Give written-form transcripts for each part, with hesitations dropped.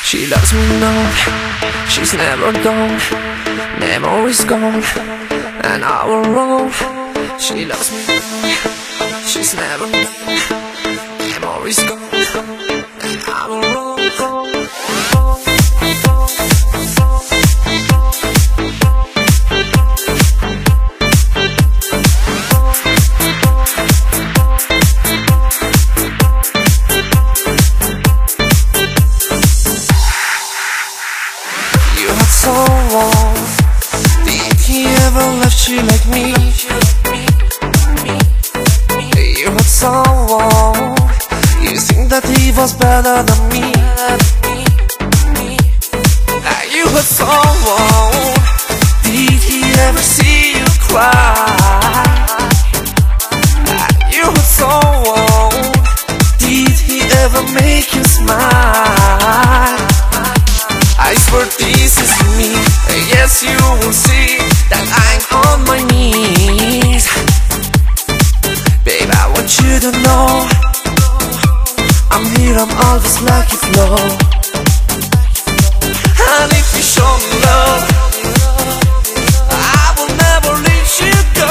She loves me now, she's never gone. Memory's gone, and I was wrong. She loves me now, she's never gone. Memory's gone, and I was wrong. Someone, did he ever left you like me? You had someone, you think that he was better than me. You had someone, did he ever see you cry? You had someone, did he ever make you smile? I swear this is me. Yes, you will see that I'm on my knees. Babe, I want you to know I'm here, I'm always like a flow. And if you show me love, I will never let you go.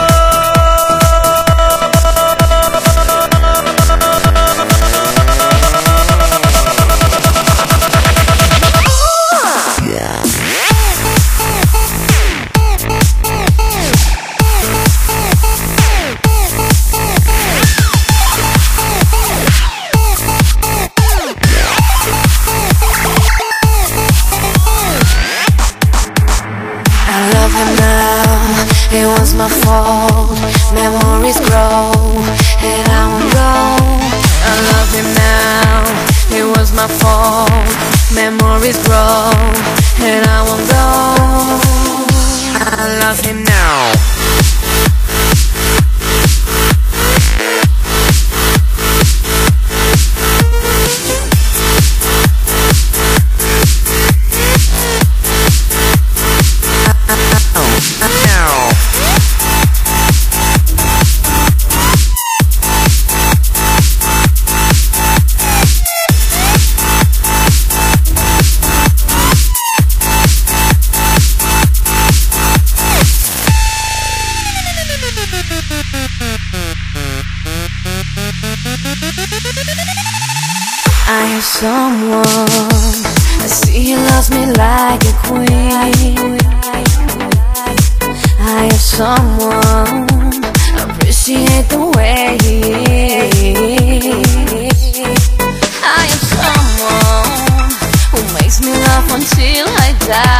It was my fault, memories grow, and I won't go. I love him now, it was my fault, memories grow, and I won't go. I love him now. I have someone, I see he loves me like a queen. I have someone, appreciate the way he is. I have someone who makes me laugh until I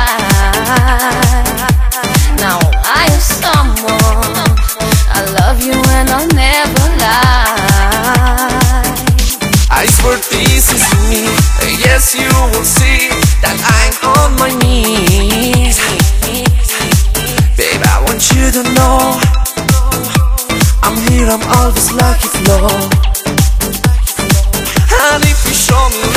die. Now I have someone, I love you and I'll never lie. I swear this is me. Yes, you will see that I'm on my knees. Babe, I want you to know I'm here, I'm always like a flow. And if you show me